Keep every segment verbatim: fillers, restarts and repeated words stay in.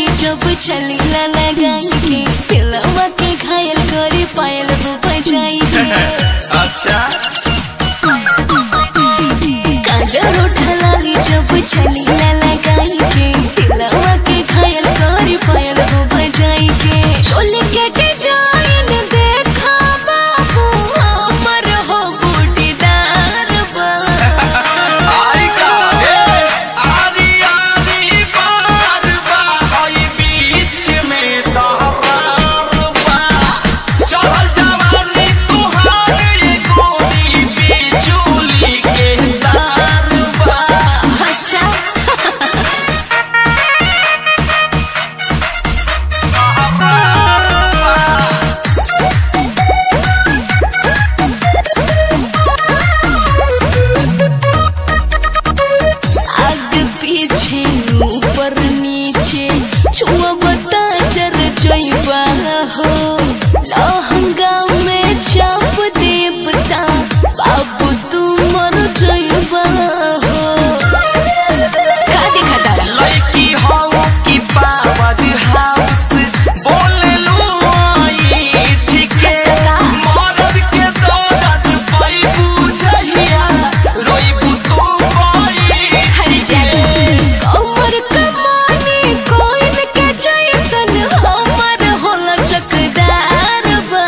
लाली जब चली ला लगाई के दिलवा के घायल करी पायल वो बजाई के। अच्छा काजर उठा लाली जब चली ला लगाई के दिलवा के घायल करी पायल वो बजाई के। चोली के डिजाइन देखा बाबू हमर हो बूटीदार बा। आई का आरी आरी बार बा हई बीच में दहरार बा। चढ़ल जवानी तुहारे गोरी बिजुली के तार बा। अच्छा आगे पीछे ऊपर नीचे छुआ बता चर जइबा हो। लहंगा में चाप देवता बाबू तू मर जइबा हो। का देखा तारा लड़की हो कि पावर हाउस बोललू आई ठीक है। मर्द के दौलत पाई बुझिया रोइबू तू पाई हर जगह कमर कमानी कोइन के जैसन हमर होला चकदार बा।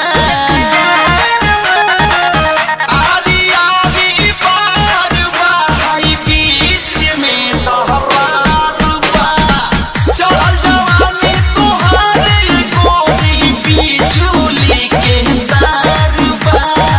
आरी आरी बार बा हई बीच में दहरार बा। चढ़ल जवानी तुहारे गोरी बिजुली के तार बा।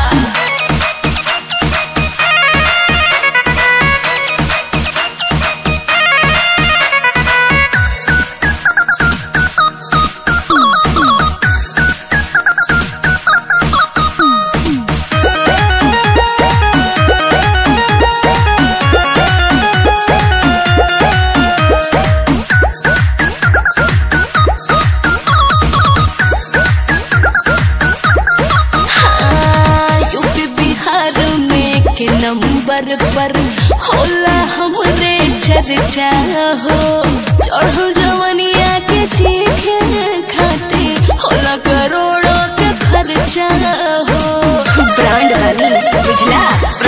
यूपी बिहार में के नंबर पर होला हमरे चर्चा हो। चढ़ल जवनिया के चीखे खाते होला करोड़ों के खर्चा हो। ब्रांड बनी बुझला।